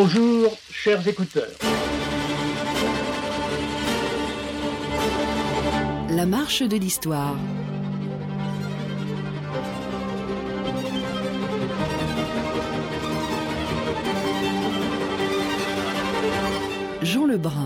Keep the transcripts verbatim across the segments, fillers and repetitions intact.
Bonjour, chers écouteurs. La marche de l'histoire. Jean Lebrun.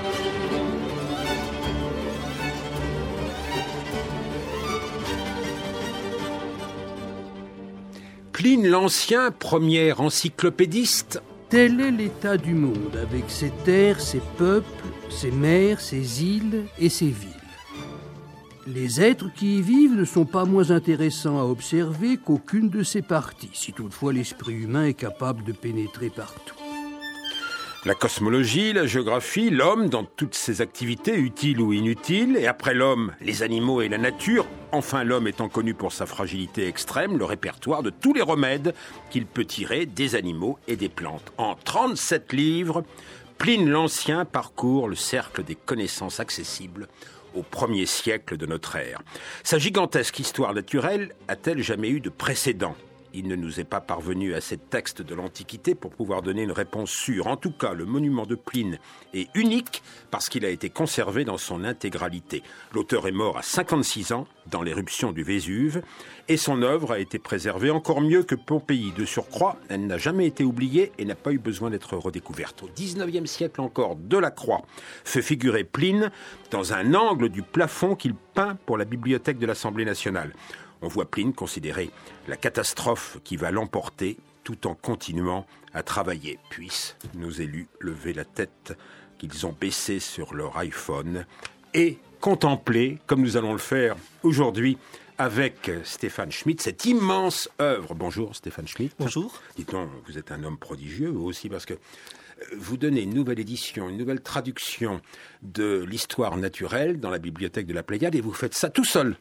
Pline l'Ancien, premier encyclopédiste. Tel est l'état du monde, avec ses terres, ses peuples, ses mers, ses îles et ses villes. Les êtres qui y vivent ne sont pas moins intéressants à observer qu'aucune de ces parties, si toutefois l'esprit humain est capable de pénétrer partout. La cosmologie, la géographie, l'homme dans toutes ses activités, utiles ou inutiles, et après l'homme, les animaux et la nature, enfin l'homme étant connu pour sa fragilité extrême, le répertoire de tous les remèdes qu'il peut tirer des animaux et des plantes. En trente-sept livres, Pline l'Ancien parcourt le cercle des connaissances accessibles au premier siècle de notre ère. Sa gigantesque histoire naturelle a-t-elle jamais eu de précédent ? Il ne nous est pas parvenu à ces textes de l'Antiquité pour pouvoir donner une réponse sûre. En tout cas, le monument de Pline est unique parce qu'il a été conservé dans son intégralité. L'auteur est mort à cinquante-six ans dans l'éruption du Vésuve et son œuvre a été préservée encore mieux que Pompéi. De surcroît, elle n'a jamais été oubliée et n'a pas eu besoin d'être redécouverte. Au dix-neuvième siècle encore, Delacroix fait figurer Pline dans un angle du plafond qu'il peint pour la bibliothèque de l'Assemblée nationale. On voit Pline considérer la catastrophe qui va l'emporter tout en continuant à travailler. Puissent nos élus lever la tête qu'ils ont baissée sur leur iPhone et contempler, comme nous allons le faire aujourd'hui avec Stéphane Schmitt, cette immense œuvre. Bonjour Stéphane Schmitt. Bonjour. Dites-donc, vous êtes un homme prodigieux, vous aussi, parce que vous donnez une nouvelle édition, une nouvelle traduction de l'histoire naturelle dans la bibliothèque de la Pléiade et vous faites ça tout seul.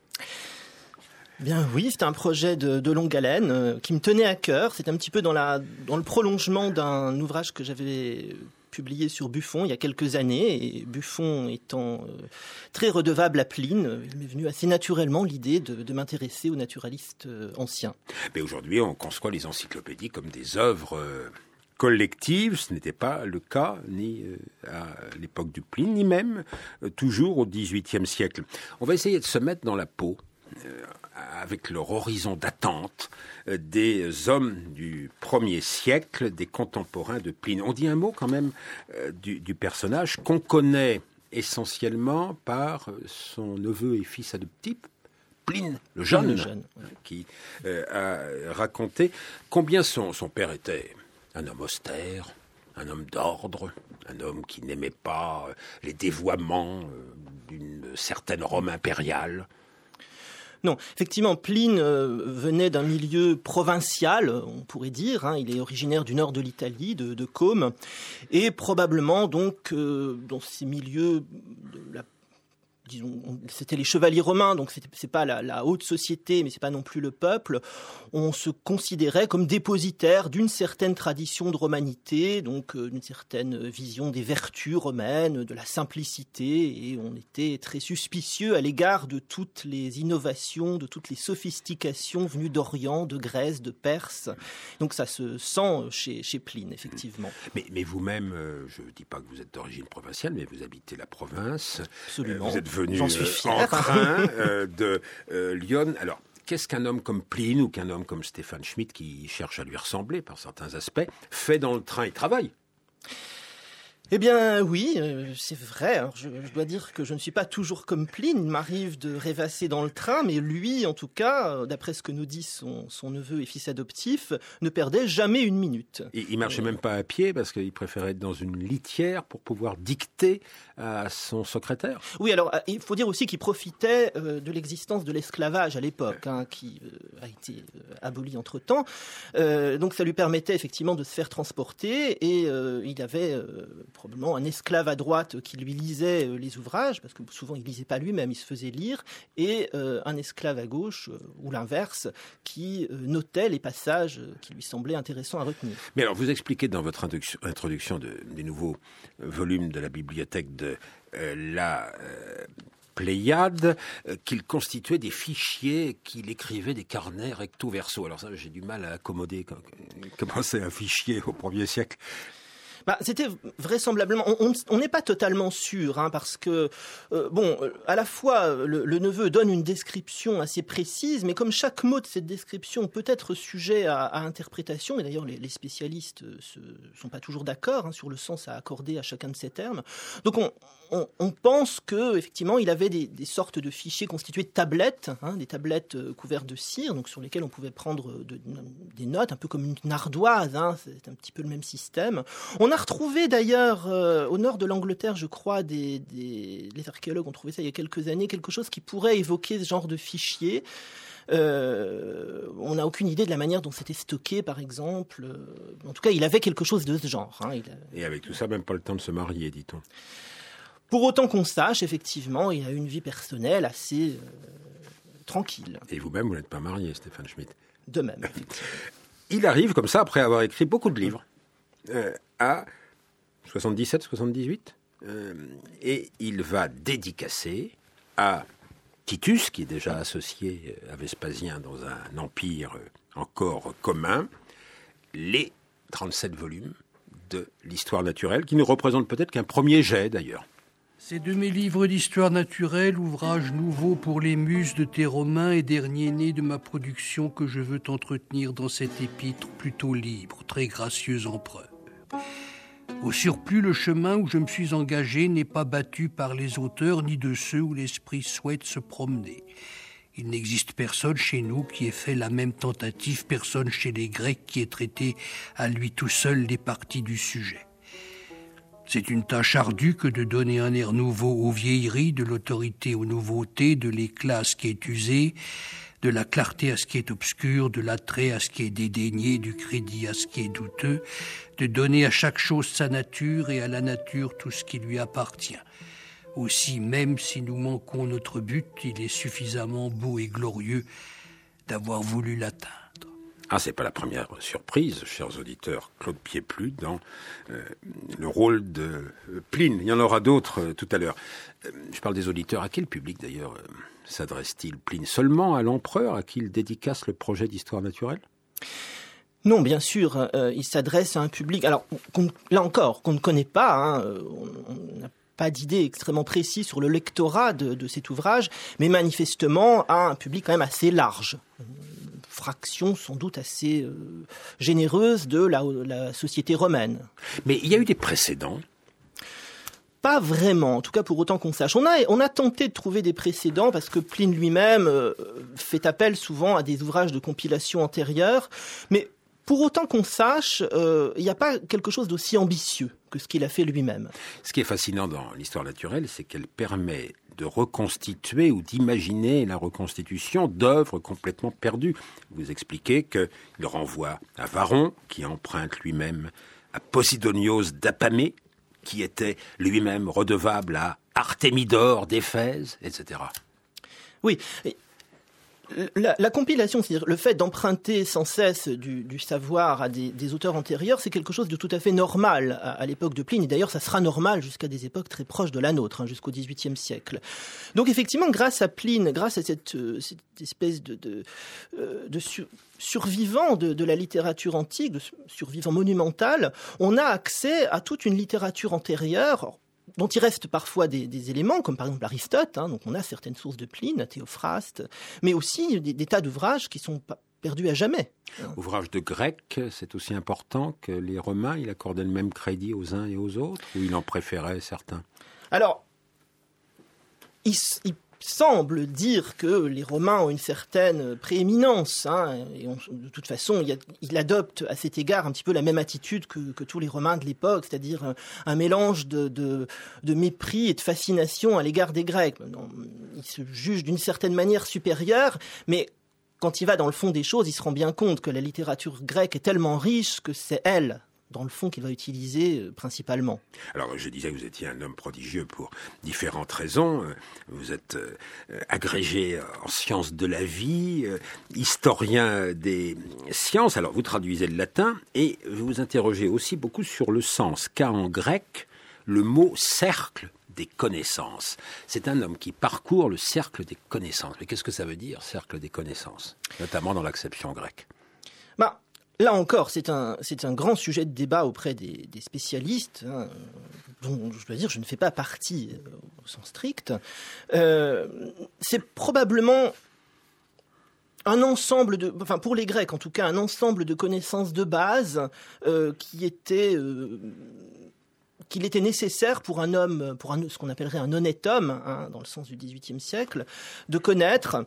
Bien oui, c'était un projet de, de longue haleine euh, qui me tenait à cœur. C'est un petit peu dans, la, dans le prolongement d'un ouvrage que j'avais publié sur Buffon il y a quelques années. Et Buffon étant euh, très redevable à Pline, il m'est venu assez naturellement l'idée de, de m'intéresser aux naturalistes euh, anciens. Mais aujourd'hui, on conçoit les encyclopédies comme des œuvres euh, collectives. Ce n'était pas le cas ni euh, à l'époque du Pline, ni même euh, toujours au dix-huitième siècle. On va essayer de se mettre dans la peau euh, avec leur horizon d'attente euh, des hommes du premier siècle, des contemporains de Pline. On dit un mot quand même euh, du, du personnage qu'on connaît essentiellement par son neveu et fils adoptif, Pline le jeune, le jeune ouais. qui euh, a raconté combien son, son père était un homme austère, un homme d'ordre, un homme qui n'aimait pas les dévoiements euh, d'une certaine Rome impériale. Non, effectivement, Pline euh, venait d'un milieu provincial, on pourrait dire. Hein, il est originaire du nord de l'Italie, de, de Côme, et probablement donc euh, dans ces milieux de la disons, c'était les chevaliers romains, donc c'est, c'est pas la, la haute société, mais c'est pas non plus le peuple. On se considérait comme dépositaire d'une certaine tradition de romanité, donc euh, d'une certaine vision des vertus romaines, de la simplicité, et on était très suspicieux à l'égard de toutes les innovations, de toutes les sophistications venues d'Orient, de Grèce, de Perse. Donc ça se sent chez, chez Pline, effectivement. Mais, mais vous-même, euh, je ne dis pas que vous êtes d'origine provinciale, mais vous habitez la province. Absolument. Euh, vous êtes venu J'en suis fier. en train euh, de euh, Lyon. Alors, qu'est-ce qu'un homme comme Pline ou qu'un homme comme Stéphane Schmitt, qui cherche à lui ressembler par certains aspects, fait dans le train et travaille ? Eh bien oui, euh, c'est vrai. Alors, je, je dois dire que je ne suis pas toujours comme Pline. Il m'arrive de rêvasser dans le train, mais lui, en tout cas, d'après ce que nous dit son, son neveu et fils adoptif, ne perdait jamais une minute. Et il marchait euh... même pas à pied parce qu'il préférait être dans une litière pour pouvoir dicter à son secrétaire. Oui, alors il faut dire aussi qu'il profitait euh, de l'existence de l'esclavage à l'époque, hein, qui euh, a été euh, aboli entre-temps. Euh, donc ça lui permettait effectivement de se faire transporter et euh, il avait... Euh, probablement un esclave à droite qui lui lisait euh, les ouvrages, parce que souvent il lisait pas lui-même, il se faisait lire, et euh, un esclave à gauche, euh, ou l'inverse, qui euh, notait les passages euh, qui lui semblaient intéressants à retenir. Mais alors, vous expliquez dans votre introduction, introduction de, des nouveaux volumes de la bibliothèque de euh, la... Euh, Pléiade, euh, qu'il constituait des fichiers, qu'il écrivait des carnets recto verso. Alors ça, j'ai du mal à accommoder quand, comment c'est un fichier au premier siècle. Bah, c'était vraisemblablement, on n'est pas totalement sûr, hein, parce que, euh, bon, à la fois, le, le neveu donne une description assez précise, mais comme chaque mot de cette description peut être sujet à, à interprétation, et d'ailleurs les, les spécialistes ne sont pas toujours d'accord hein, sur le sens à accorder à chacun de ces termes, donc on, on, on pense qu'effectivement, il avait des, des sortes de fichiers constitués de tablettes, hein, des tablettes couvertes de cire, donc sur lesquelles on pouvait prendre de, de, des notes, un peu comme une ardoise, hein, c'est un petit peu le même système. On a retrouvé d'ailleurs euh, au nord de l'Angleterre, je crois, des, des, les archéologues ont trouvé ça il y a quelques années, quelque chose qui pourrait évoquer ce genre de fichier. Euh, on n'a aucune idée de la manière dont c'était stocké, par exemple. En tout cas, il avait quelque chose de ce genre. Hein. Il a... Et avec tout ça, même pas le temps de se marier, dit-on. Pour autant qu'on sache, effectivement, il a une vie personnelle assez euh, tranquille. Et vous-même, vous n'êtes pas marié, Stéphane Schmitt. De même, effectivement. Il arrive comme ça, après avoir écrit beaucoup de livres, euh, à soixante-dix-sept soixante-dix-huit, euh, et il va dédicacer à Titus, qui est déjà associé à Vespasien dans un empire encore commun, les trente-sept volumes de l'histoire naturelle, qui ne représentent peut-être qu'un premier jet d'ailleurs. C'est de mes livres d'histoire naturelle, ouvrage nouveau pour les muses de tes Romains et dernier né de ma production que je veux t'entretenir dans cet épître plutôt libre, très gracieux empereur. Au surplus, le chemin où je me suis engagé n'est pas battu par les auteurs ni de ceux où l'esprit souhaite se promener. Il n'existe personne chez nous qui ait fait la même tentative, personne chez les Grecs qui ait traité à lui tout seul les parties du sujet. C'est une tâche ardue que de donner un air nouveau aux vieilleries, de l'autorité aux nouveautés, de l'éclat à ce qui est usé, de la clarté à ce qui est obscur, de l'attrait à ce qui est dédaigné, du crédit à ce qui est douteux, de donner à chaque chose sa nature et à la nature tout ce qui lui appartient. Aussi, même si nous manquons notre but, il est suffisamment beau et glorieux d'avoir voulu l'atteindre. Ah, c'est pas la première surprise, chers auditeurs, Claude Pieplut, dans euh, le rôle de euh, Pline. Il y en aura d'autres euh, tout à l'heure. Euh, je parle des auditeurs. À quel public, d'ailleurs, euh, s'adresse-t-il, Pline? Seulement à l'empereur, à qui il dédicace le projet d'histoire naturelle? Non, bien sûr, euh, il s'adresse à un public, alors là encore, qu'on ne connaît pas, hein, on n'a pas d'idée extrêmement précise sur le lectorat de, de cet ouvrage, mais manifestement à un public quand même assez large. Une fraction sans doute assez euh, généreuse de la, la société romaine. Mais il y a eu des précédents? Pas vraiment, en tout cas pour autant qu'on sache. On a, on a tenté de trouver des précédents parce que Pline lui-même euh, fait appel souvent à des ouvrages de compilation antérieurs, mais pour autant qu'on sache, euh, il n'y a pas quelque chose d'aussi ambitieux que ce qu'il a fait lui-même. Ce qui est fascinant dans l'histoire naturelle, c'est qu'elle permet de reconstituer ou d'imaginer la reconstitution d'œuvres complètement perdues. Vous expliquez qu'il renvoie à Varron, qui emprunte lui-même à Posidonios d'Apamée, qui était lui-même redevable à Artémidore d'Éphèse, et cetera. Oui. La, la compilation, c'est-à-dire le fait d'emprunter sans cesse du, du savoir à des, des auteurs antérieurs, c'est quelque chose de tout à fait normal à, à l'époque de Pline. Et d'ailleurs, ça sera normal jusqu'à des époques très proches de la nôtre, hein, jusqu'au dix-huitième siècle. Donc effectivement, grâce à Pline, grâce à cette, euh, cette espèce de, de, euh, de sur, survivant de, de la littérature antique, de survivant monumental, on a accès à toute une littérature antérieure, dont il reste parfois des, des éléments, comme par exemple Aristote, hein, donc on a certaines sources de Pline, Théophraste, mais aussi des, des tas d'ouvrages qui sont pas perdus à jamais. Ouvrages de Grecs, c'est aussi important que les Romains, il accordait le même crédit aux uns et aux autres, ou il en préférait certains? Alors, il, il semble dire que les Romains ont une certaine prééminence, hein, et on, de toute façon, il, y a, il adopte à cet égard un petit peu la même attitude que, que tous les Romains de l'époque, c'est-à-dire un, un mélange de, de, de mépris et de fascination à l'égard des Grecs. Il se juge d'une certaine manière supérieur, mais quand il va dans le fond des choses, il se rend bien compte que la littérature grecque est tellement riche que c'est elle, dans le fond, qu'il va utiliser euh, principalement. Alors, je disais que vous étiez un homme prodigieux pour différentes raisons. Vous êtes euh, agrégé en sciences de la vie, euh, historien des sciences. Alors, vous traduisez le latin et vous vous interrogez aussi beaucoup sur le sens qu'a en grec le mot cercle des connaissances. C'est un homme qui parcourt le cercle des connaissances. Mais qu'est-ce que ça veut dire, cercle des connaissances, notamment dans l'acception grecque? Bah, là encore, c'est un, c'est un grand sujet de débat auprès des, des spécialistes, hein, dont je dois dire je ne fais pas partie euh, au sens strict. Euh, c'est probablement un ensemble de, enfin pour les Grecs en tout cas, un ensemble de connaissances de base euh, qui étaient euh, qu'il était nécessaire pour un homme, pour un, ce qu'on appellerait un honnête homme, hein, dans le sens du dix-huitième siècle, de connaître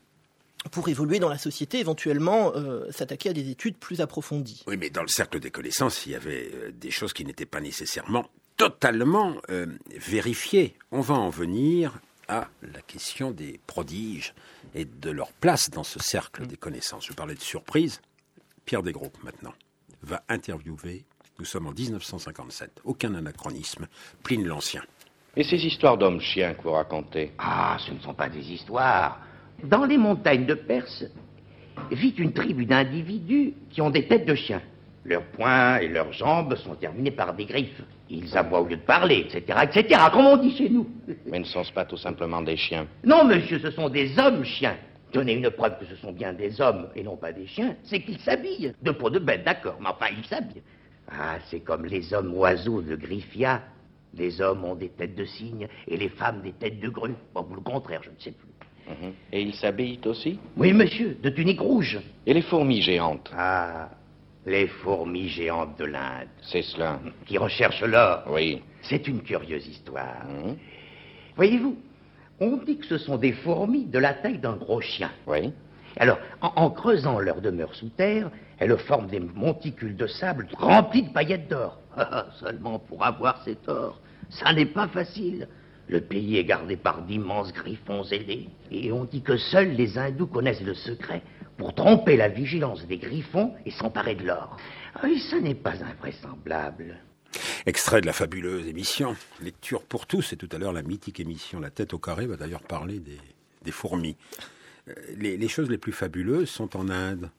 pour évoluer dans la société, éventuellement euh, s'attaquer à des études plus approfondies. Oui, mais dans le cercle des connaissances, il y avait euh, des choses qui n'étaient pas nécessairement totalement euh, vérifiées. On va en venir à la question des prodiges et de leur place dans ce cercle des connaissances. Je parlais de surprise. Pierre Desgroupes, maintenant, va interviewer. Nous sommes en dix-neuf cent cinquante-sept. Aucun anachronisme. Pline l'Ancien. Et ces histoires d'hommes-chiens que vous racontez? Ah, ce ne sont pas des histoires. Dans les montagnes de Perse vit une tribu d'individus qui ont des têtes de chiens. Leurs poings et leurs jambes sont terminés par des griffes. Ils aboient au lieu de parler, et cetera, et cetera, comme on dit chez nous. Mais ne sont-ce pas tout simplement des chiens? Non, monsieur, ce sont des hommes-chiens. Donnez une preuve que ce sont bien des hommes et non pas des chiens, c'est qu'ils s'habillent. De peau de bête, d'accord, mais enfin, ils s'habillent. Ah, c'est comme les hommes oiseaux de Griffia. Les hommes ont des têtes de cygne et les femmes des têtes de grue. Bon, ou le contraire, je ne sais plus. Mmh. Et ils s'habillent aussi? Oui, monsieur, de tuniques rouges. Et les fourmis géantes? Ah, les fourmis géantes de l'Inde. C'est cela. Qui recherchent l'or. Oui. C'est une curieuse histoire. Mmh. Voyez-vous, on dit que ce sont des fourmis de la taille d'un gros chien. Oui. Alors, en, en creusant leur demeure sous terre, elles forment des monticules de sable remplis de paillettes d'or. Seulement pour avoir cet or, ça n'est pas facile. Le pays est gardé par d'immenses griffons ailés. Et on dit que seuls les hindous connaissent le secret pour tromper la vigilance des griffons et s'emparer de l'or. Ah oui, ça n'est pas invraisemblable. Extrait de la fabuleuse émission Lecture pour tous, et tout à l'heure la mythique émission La tête au carré va d'ailleurs parler des, des fourmis. Les, les choses les plus fabuleuses sont en Inde.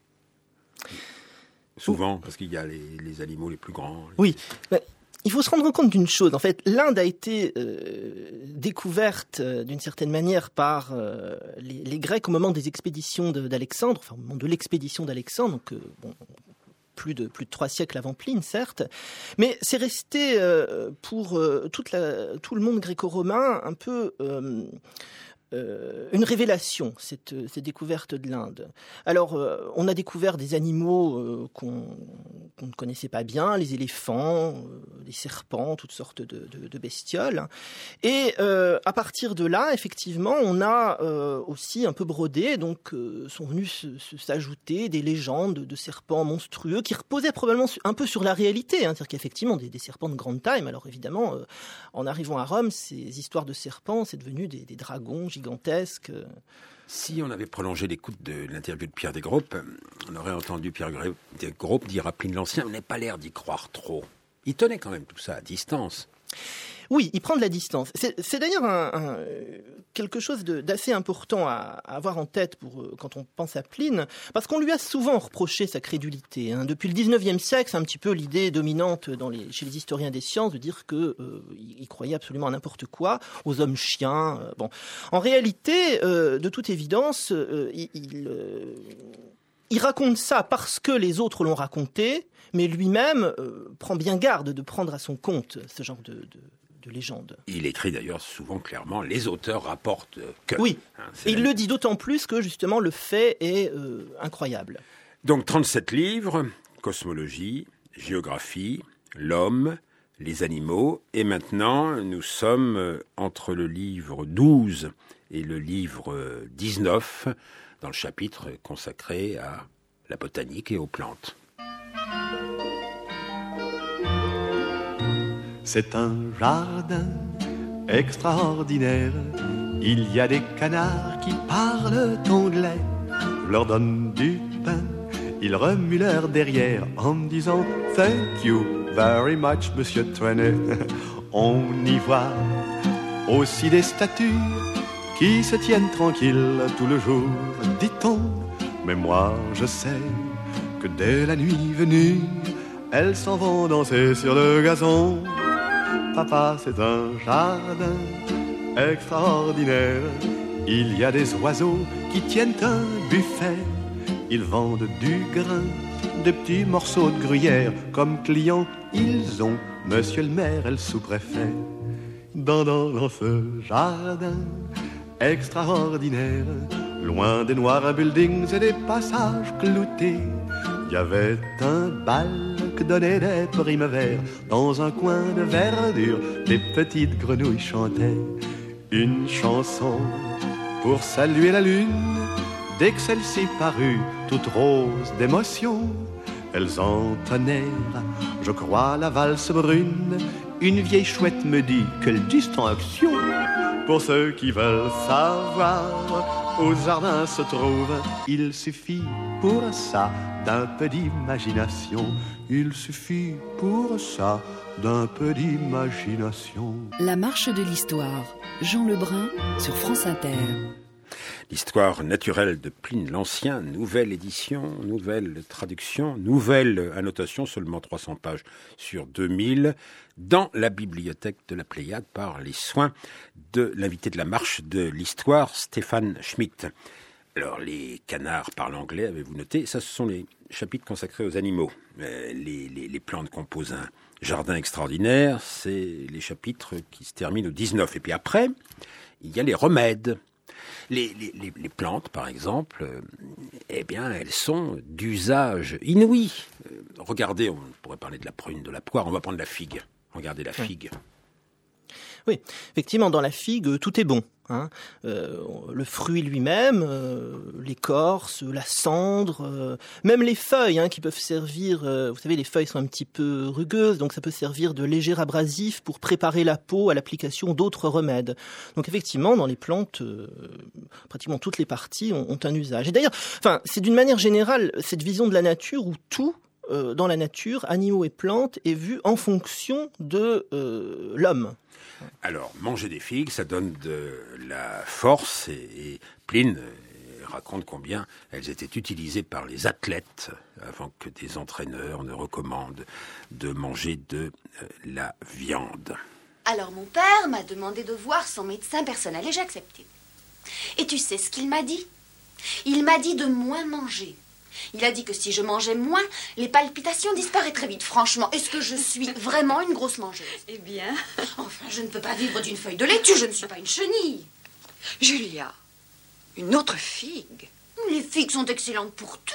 Souvent, parce qu'il y a les, les animaux les plus grands. Les... Oui, mais il faut se rendre compte d'une chose. En fait, l'Inde a été euh, découverte euh, d'une certaine manière par euh, les, les Grecs au moment des expéditions de, d'Alexandre, enfin au moment de l'expédition d'Alexandre, donc euh, bon, plus de plus de trois siècles avant Pline, certes, mais c'est resté euh, pour euh, toute la, tout le monde gréco-romain un peu euh, Euh, une révélation, cette, cette découverte de l'Inde. Alors, euh, on a découvert des animaux euh, qu'on, qu'on ne connaissait pas bien, les éléphants, euh, les serpents, toutes sortes de, de, de bestioles. Et euh, à partir de là, effectivement, on a euh, aussi un peu brodé, donc euh, sont venus se, se, s'ajouter des légendes de serpents monstrueux qui reposaient probablement un peu sur la réalité, hein, c'est-à-dire qu'effectivement, des, des serpents de grande taille, mais alors évidemment, euh, en arrivant à Rome, ces histoires de serpents, c'est devenu des, des dragons gigantesques. Si on avait prolongé l'écoute de l'interview de Pierre Desgroupes, on aurait entendu Pierre Desgroupes dire à Pline l'Ancien, on n'a pas l'air d'y croire trop. Il tenait quand même tout ça à distance. Oui, il prend de la distance. C'est, c'est d'ailleurs un, un, quelque chose de, d'assez important à, à avoir en tête pour, quand on pense à Pline, parce qu'on lui a souvent reproché sa crédulité. Hein. Depuis le dix-neuvième siècle, c'est un petit peu l'idée dominante dans les, chez les historiens des sciences de dire qu'il euh, croyait absolument à n'importe quoi, aux hommes chiens. Euh, bon. En réalité, euh, de toute évidence, euh, il, il, euh, il raconte ça parce que les autres l'ont raconté, mais lui-même euh, prend bien garde de prendre à son compte ce genre de... de de légende. Il écrit d'ailleurs souvent clairement, les auteurs rapportent que... Oui, hein, et il la... le dit d'autant plus que justement le fait est euh, incroyable. Donc trente-sept livres, cosmologie, géographie, l'homme, les animaux, et maintenant nous sommes entre le livre douze et le livre dix-neuf, dans le chapitre consacré à la botanique et aux plantes. C'est un jardin extraordinaire. Il y a des canards qui parlent anglais. Je leur donne du pain, ils remuent leur derrière en me disant « Thank you very much, Monsieur Trenet ». On y voit aussi des statues qui se tiennent tranquilles tout le jour, dit-on. Mais moi je sais que dès la nuit venue, elles s'en vont danser sur le gazon. papa, c'est un jardin extraordinaire. Il y a des oiseaux qui tiennent un buffet. Ils vendent du grain, des petits morceaux de gruyère. Comme clients, ils ont monsieur le maire et le sous-préfet. Dans, dans, dans ce jardin extraordinaire, loin des noirs buildings et des passages cloutés, il y avait un bal que donnait des primevères. Dans un coin de verdure, des petites grenouilles chantaient une chanson pour saluer la lune. Dès que celle-ci parut, toute rose d'émotion, elles entonnèrent, je crois, la valse brune. Une vieille chouette me dit, quelle distinction! Pour ceux qui veulent savoir où le jardin se trouve, il suffit pour ça d'un peu d'imagination. Il suffit pour ça d'un peu d'imagination. La marche de l'histoire. Jean Lebrun sur France Inter. L'histoire naturelle de Pline l'Ancien, nouvelle édition, nouvelle traduction, nouvelle annotation, seulement trois cents pages sur deux mille, dans la bibliothèque de la Pléiade par les soins de l'invité de la marche de l'histoire, Stéphane Schmitt. Alors, les canards parlent anglais, avez-vous noté? Ça, ce sont les chapitres consacrés aux animaux. Euh, les, les, les plantes composent un jardin extraordinaire, c'est les chapitres qui se terminent au dix-neuf. Et puis après, il y a les remèdes. Les, les, les, les plantes, par exemple, euh, eh bien, elles sont d'usage inouï. Euh, regardez, on pourrait parler de la prune, de la poire, on va prendre la figue. Regardez la figue. Oui, effectivement, dans la figue, tout est bon. Hein. Euh, le fruit lui-même, euh, l'écorce, la cendre, euh, même les feuilles hein, qui peuvent servir, euh, vous savez, les feuilles sont un petit peu rugueuses, donc ça peut servir de léger abrasif pour préparer la peau à l'application d'autres remèdes. Donc effectivement, dans les plantes, euh, pratiquement toutes les parties ont, ont un usage. Et d'ailleurs, enfin, c'est d'une manière générale cette vision de la nature où tout, euh, dans la nature, animaux et plantes, est vu en fonction de euh, l'homme. Alors, manger des figues, ça donne de la force et, et Pline raconte combien elles étaient utilisées par les athlètes avant que des entraîneurs ne recommandent de manger de euh, la viande. Alors mon père m'a demandé de voir son médecin personnel et j'ai accepté. Et tu sais ce qu'il m'a dit? Il m'a dit de moins manger. Il a dit que si je mangeais moins, les palpitations disparaîtraient vite. Franchement, est-ce que je suis vraiment une grosse mangeuse? Eh bien... Enfin, je ne peux pas vivre d'une feuille de laitue, je ne suis pas une chenille. Julia, une autre figue. Les figues sont excellentes pour tout.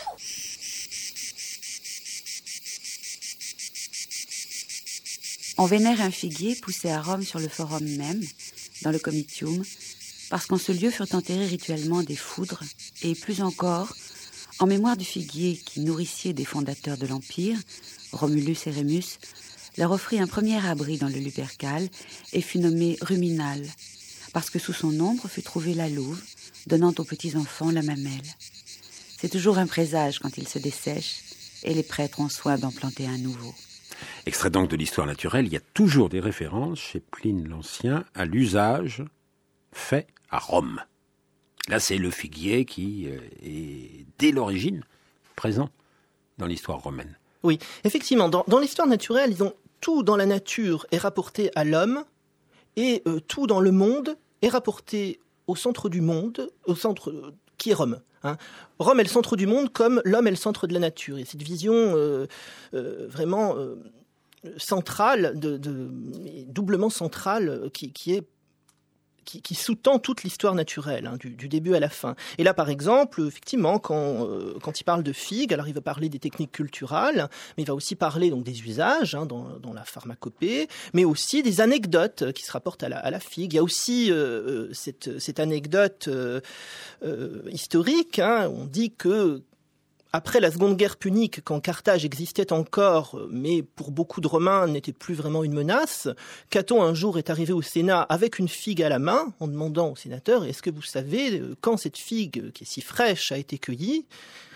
On vénère un figuier poussé à Rome sur le forum même, dans le Comitium, parce qu'en ce lieu furent enterrés rituellement des foudres, et plus encore... en mémoire du figuier qui, nourricier des fondateurs de l'Empire, Romulus et Rémus, leur offrit un premier abri dans le Lupercal et fut nommé Ruminal, parce que sous son ombre fut trouvée la louve, donnant aux petits-enfants la mamelle. C'est toujours un présage quand il se dessèche, et les prêtres ont soin d'en planter un nouveau. Extrait donc de l'histoire naturelle, il y a toujours des références chez Pline l'Ancien à l'usage fait à Rome. Là, c'est le figuier qui est, dès l'origine, présent dans l'histoire romaine. Oui, effectivement, dans, dans l'histoire naturelle, ils ont, tout dans la nature est rapporté à l'homme, et euh, tout dans le monde est rapporté au centre du monde, au centre euh, qui est Rome. Hein. Rome est le centre du monde, comme l'homme est le centre de la nature. Et cette vision euh, euh, vraiment euh, centrale, de, de, doublement centrale, qui, qui est Qui, qui sous-tend toute l'histoire naturelle, hein, du, du début à la fin. Et là, par exemple, effectivement, quand, euh, quand il parle de figues, alors il va parler des techniques culturales, mais il va aussi parler donc des usages hein, dans, dans la pharmacopée, mais aussi des anecdotes qui se rapportent à la, à la figue. Il y a aussi euh, cette, cette anecdote euh, euh, historique. Hein, on dit que après la Seconde Guerre punique, quand Carthage existait encore, mais pour beaucoup de Romains n'était plus vraiment une menace, Caton un jour est arrivé au Sénat avec une figue à la main, en demandant au sénateur « Est-ce que vous savez quand cette figue, qui est si fraîche, a été cueillie ?»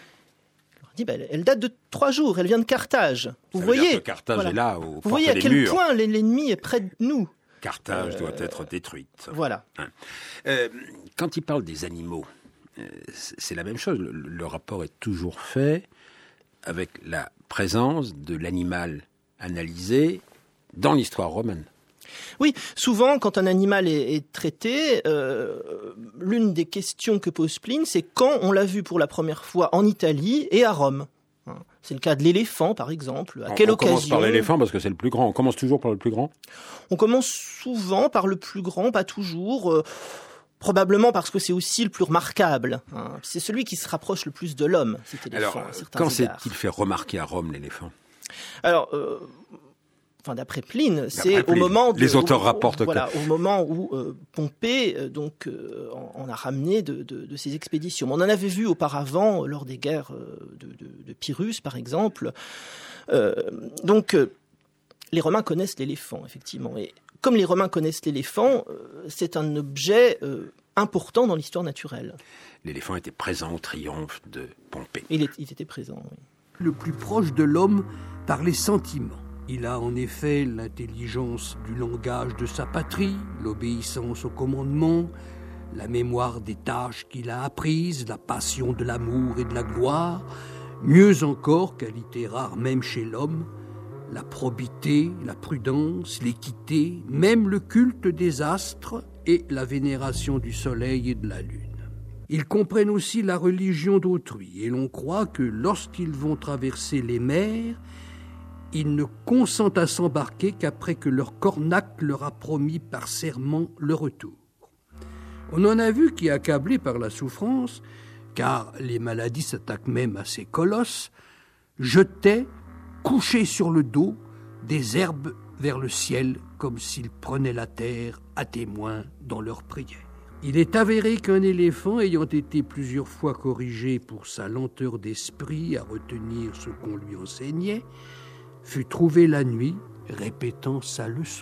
Il leur dit bah, « Elle date de trois jours, elle vient de Carthage. » Vous Ça voyez, veut dire que Carthage voilà. est là, au Vous voyez à quel murs. point l'ennemi est près de nous. Carthage euh, doit être détruite. Voilà. Hein. Euh, quand il parle des animaux, c'est la même chose. Le, le rapport est toujours fait avec la présence de l'animal analysé dans l'histoire romaine. Oui, souvent, quand un animal est, est traité, euh, l'une des questions que pose Pline, c'est quand on l'a vu pour la première fois en Italie et à Rome. C'est le cas de l'éléphant, par exemple. À on, quelle on occasion ? On commence par l'éléphant parce que c'est le plus grand. On commence toujours par le plus grand ? On commence souvent par le plus grand, pas toujours. Euh, probablement parce que c'est aussi le plus remarquable. Hein. C'est celui qui se rapproche le plus de l'homme, cet éléphant. Alors, à certains quand égards. s'est-il fait remarquer à Rome, l'éléphant ? Alors... Euh, Enfin, d'après Pline, d'après c'est Pline. au moment de, les auteurs au, rapportent au, voilà, que... au moment où euh, Pompée euh, donc euh, en, en a ramené de, de, de ses expéditions. On en avait vu auparavant lors des guerres de, de, de Pyrrhus, par exemple. Euh, donc, euh, les Romains connaissent l'éléphant, effectivement. Et comme les Romains connaissent l'éléphant, euh, c'est un objet euh, important dans l'histoire naturelle. L'éléphant était présent au triomphe de Pompée. Il, est, il était présent, oui. Le plus proche de l'homme par les sentiments. Il a en effet l'intelligence du langage de sa patrie, l'obéissance au commandement, la mémoire des tâches qu'il a apprises, la passion de l'amour et de la gloire, mieux encore, qualité rare même chez l'homme, la probité, la prudence, l'équité, même le culte des astres et la vénération du soleil et de la lune. Ils comprennent aussi la religion d'autrui et l'on croit que lorsqu'ils vont traverser les mers, ils ne consentent à s'embarquer qu'après que leur cornac leur a promis par serment le retour. On en a vu qui, accablés par la souffrance, car les maladies s'attaquent même à ces colosses, jetaient, couchés sur le dos, des herbes vers le ciel, comme s'ils prenaient la terre à témoin dans leurs prières. Il est avéré qu'un éléphant, ayant été plusieurs fois corrigé pour sa lenteur d'esprit à retenir ce qu'on lui enseignait, fut trouvé la nuit, répétant sa leçon.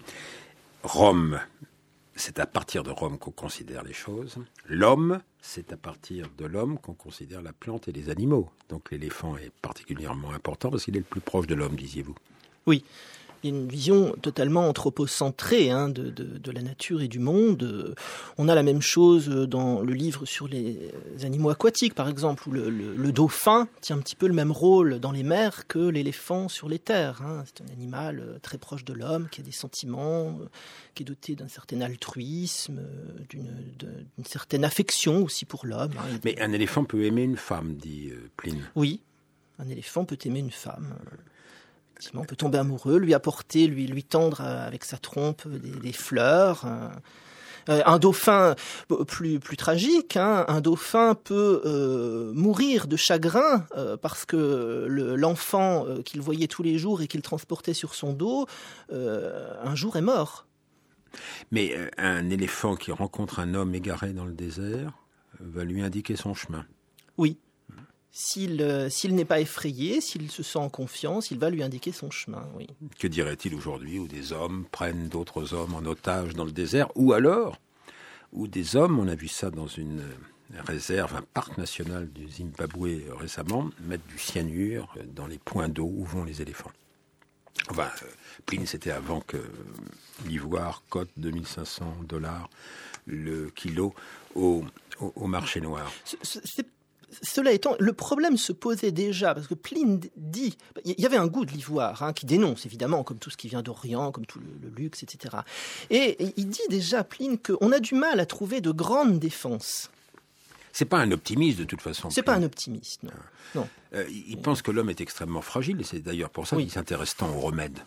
Rome, c'est à partir de Rome qu'on considère les choses. L'homme, c'est à partir de l'homme qu'on considère la plante et les animaux. Donc l'éléphant est particulièrement important parce qu'il est le plus proche de l'homme, disiez-vous. Oui, il y a une vision totalement anthropocentrée hein, de, de, de la nature et du monde. On a la même chose dans le livre sur les animaux aquatiques, par exemple, où le, le, le dauphin tient un petit peu le même rôle dans les mers que l'éléphant sur les terres. Hein. C'est un animal très proche de l'homme, qui a des sentiments, qui est doté d'un certain altruisme, d'une, d'une certaine affection aussi pour l'homme. Hein. Mais un éléphant peut aimer une femme, dit Pline. Oui, un éléphant peut aimer une femme. On peut tomber amoureux, lui apporter, lui, lui tendre avec sa trompe des, des fleurs. Euh, un dauphin, plus, plus tragique, hein, un dauphin peut euh, mourir de chagrin euh, parce que le, l'enfant euh, qu'il voyait tous les jours et qu'il transportait sur son dos, euh, un jour est mort. Mais euh, un éléphant qui rencontre un homme égaré dans le désert va lui indiquer son chemin. Oui. S'il, euh, s'il n'est pas effrayé, s'il se sent en confiance, il va lui indiquer son chemin, oui. Que dirait-il aujourd'hui où des hommes prennent d'autres hommes en otage dans le désert, ou alors où des hommes, on a vu ça dans une réserve, un parc national du Zimbabwe récemment, mettent du cyanure dans les points d'eau où vont les éléphants. Enfin, Pline, c'était avant que l'ivoire cote deux mille cinq cents dollars le kilo au, au, au marché noir. C'est, c'est... Cela étant, le problème se posait déjà, parce que Pline dit... Il y avait un goût de l'ivoire, hein, qui dénonce, évidemment, comme tout ce qui vient d'Orient, comme tout le, le luxe, et cetera. Et, et il dit déjà, Pline, qu'on a du mal à trouver de grandes défenses. C'est pas un optimiste, de toute façon. C'est Pline. pas un optimiste, non. Ah. non. Euh, il pense que l'homme est extrêmement fragile, et c'est d'ailleurs pour ça oui. qu'il s'intéresse tant aux remèdes.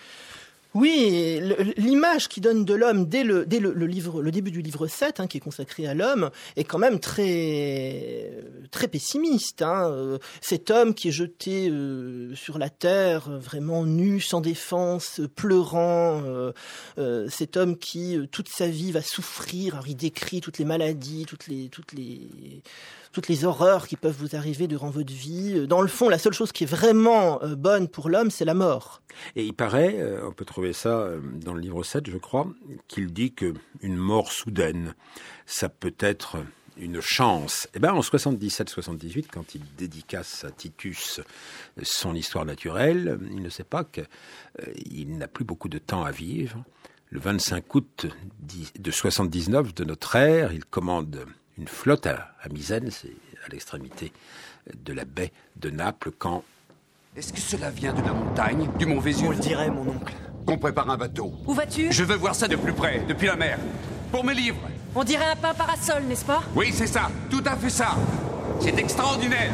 Oui, l'image qui donne de l'homme dès le, dès le, le, livre, le début du livre sept, hein, qui est consacré à l'homme, est quand même très, très pessimiste. Hein. Cet homme qui est jeté euh, sur la terre, vraiment nu, sans défense, pleurant, euh, euh, cet homme qui, euh, toute sa vie, va souffrir. Alors, il décrit toutes les maladies, toutes les... Toutes les toutes les horreurs qui peuvent vous arriver durant votre vie. Dans le fond, la seule chose qui est vraiment euh, bonne pour l'homme, c'est la mort. Et il paraît, euh, on peut trouver ça euh, dans le livre sept, je crois, qu'il dit qu'une mort soudaine, ça peut être une chance. Eh bien, en soixante-dix-sept soixante-dix-huit, quand il dédicace à Titus son histoire naturelle, il ne sait pas qu'il euh, n'a plus beaucoup de temps à vivre. Le vingt-cinq août de soixante-dix-neuf de notre ère, il commande une flotte à, à Misène, c'est à l'extrémité de la baie de Naples, quand... Est-ce que cela vient de la montagne, du mont Vésuve ? On le dirait, mon oncle. qu'on prépare un bateau. Où vas-tu? Je veux voir ça de plus près, depuis la mer. Pour mes livres. On dirait un pain parasol, n'est-ce pas? Oui, c'est ça. Tout à fait ça. C'est extraordinaire.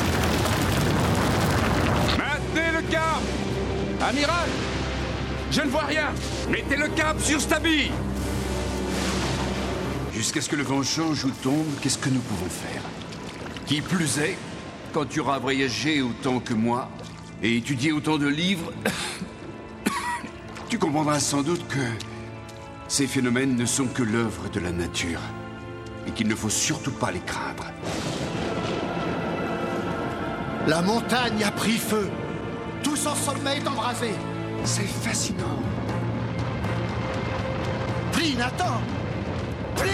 Maintenez le cap. Amiral, je ne vois rien. Mettez le cap sur Stabi. Jusqu'à ce que le vent change ou tombe, qu'est-ce que nous pouvons faire? Qui plus est, quand tu auras voyagé autant que moi et étudié autant de livres, tu comprendras sans doute que ces phénomènes ne sont que l'œuvre de la nature et qu'il ne faut surtout pas les craindre. La montagne a pris feu. Tout son sommet est embrasé. C'est fascinant. Pline, attends! Pline!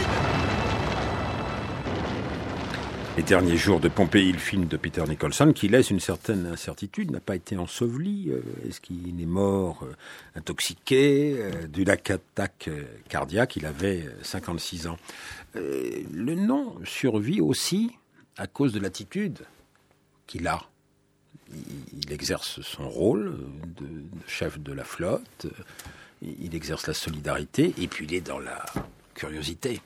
Les derniers jours de Pompéi, le film de Peter Nicholson, qui laisse une certaine incertitude, n'a pas été enseveli. Est-ce qu'il est mort euh, intoxiqué euh, d'une attaque euh, cardiaque? Il avait cinquante-six ans. Euh, le nom survit aussi à cause de l'attitude qu'il a. Il, il exerce son rôle de, de chef de la flotte, il exerce la solidarité, et puis il est dans la curiosité.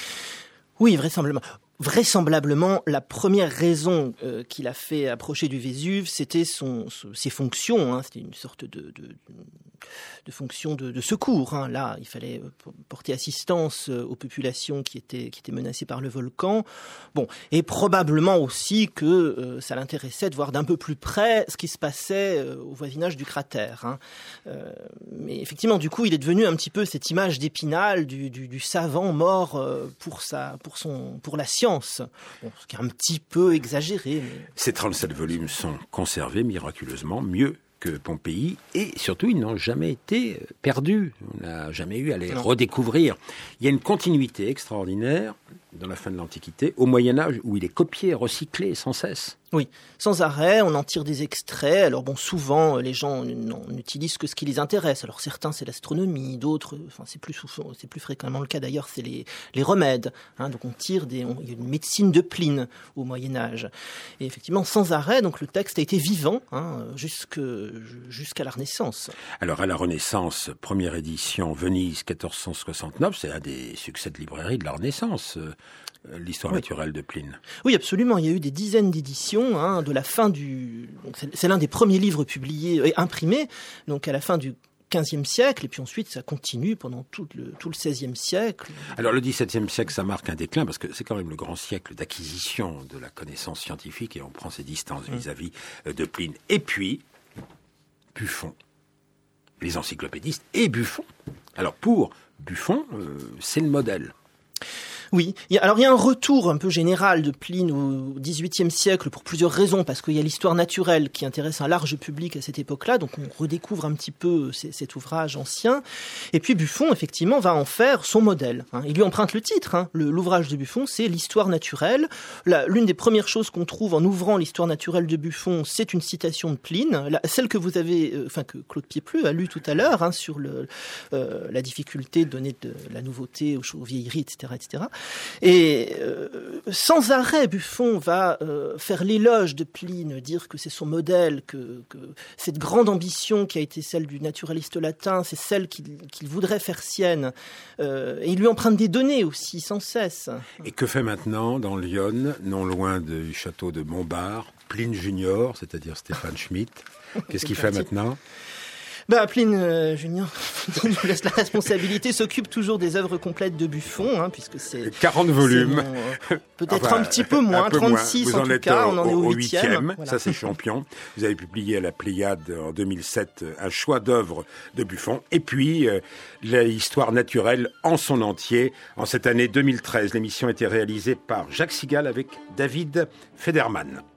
Oui, vraisemblablement. Vraisemblablement, la première raison euh, qui l'a fait approcher du Vésuve, c'était son, son, ses fonctions. Hein, c'était une sorte de, de, de fonction de, de secours. Hein. Là, il fallait porter assistance aux populations qui étaient, qui étaient menacées par le volcan. Bon, et probablement aussi que euh, ça l'intéressait de voir d'un peu plus près ce qui se passait euh, au voisinage du cratère. Hein. Euh, mais effectivement, du coup, il est devenu un petit peu cette image d'Épinal du, du, du savant mort euh, pour sa, pour son, pour la science. Bon, ce qui est un petit peu exagéré. Mais... Ces trente-sept volumes sont conservés miraculeusement mieux que Pompéi, et surtout ils n'ont jamais été perdus. On n'a jamais eu à les non. redécouvrir. Il y a une continuité extraordinaire dans la fin de l'Antiquité, au Moyen-Âge, où il est copié, recyclé sans cesse. Oui, sans arrêt, on en tire des extraits. Alors bon, souvent, les gens n'utilisent que ce qui les intéresse. Alors certains, c'est l'astronomie, d'autres, enfin c'est plus souvent, c'est plus fréquemment le cas d'ailleurs, c'est les, les remèdes. Hein, donc on tire des, on, il y a une médecine de Pline au Moyen-Âge. Et effectivement, sans arrêt, donc le texte a été vivant hein, jusque, jusqu'à la Renaissance. Alors à la Renaissance, première édition, Venise, quatorze cent soixante-neuf, c'est un des succès de librairie de la Renaissance. L'histoire oui. naturelle de Pline. Oui, absolument. Il y a eu des dizaines d'éditions hein, de la fin du... Donc c'est, c'est l'un des premiers livres publiés et imprimés, donc à la fin du quinzième siècle, et puis ensuite ça continue pendant tout le, tout le seizième siècle. Alors le dix-septième siècle, ça marque un déclin, parce que c'est quand même le grand siècle d'acquisition de la connaissance scientifique, et on prend ses distances mmh. vis-à-vis de Pline. Et puis, Buffon, les encyclopédistes, et Buffon. Alors pour Buffon, euh, c'est le modèle. Oui, alors il y a un retour un peu général de Pline au dix-huitième siècle pour plusieurs raisons, parce qu'il y a l'histoire naturelle qui intéresse un large public à cette époque-là, donc on redécouvre un petit peu cet ouvrage ancien, et puis Buffon, effectivement, va en faire son modèle. Hein. Il lui emprunte le titre, hein. le, l'ouvrage de Buffon, c'est l'histoire naturelle. La, l'une des premières choses qu'on trouve en ouvrant l'histoire naturelle de Buffon, c'est une citation de Pline, la, celle que vous avez, euh, enfin que Claude Pieplu a lu tout à l'heure, hein, sur le, euh, la difficulté de donner de la nouveauté aux, aux vieilleries, et cetera, et cetera. Et euh, sans arrêt, Buffon va euh, faire l'éloge de Pline, dire que c'est son modèle, que, que cette grande ambition qui a été celle du naturaliste latin, c'est celle qu'il, qu'il voudrait faire sienne. Euh, et il lui emprunte des données aussi, sans cesse. Et que fait maintenant, dans Lyon, non loin du château de Montbard, Pline Junior, c'est-à-dire Stéphane Schmitt? Qu'est-ce qu'il fait maintenant? Bah, Pline euh, Junior, on nous laisse la responsabilité, s'occupe toujours des œuvres complètes de Buffon, hein, puisque c'est... quarante volumes. C'est mon, euh, peut-être enfin, un petit peu moins, peu trente-six moins. En tout cas, au, on en est au huitième. Voilà. Ça, c'est champion. Vous avez publié à la Pléiade en deux mille sept un choix d'œuvres de Buffon. Et puis, euh, l'histoire naturelle en son entier. En cette année deux mille treize, l'émission a été réalisée par Jacques Sigal avec David Federman.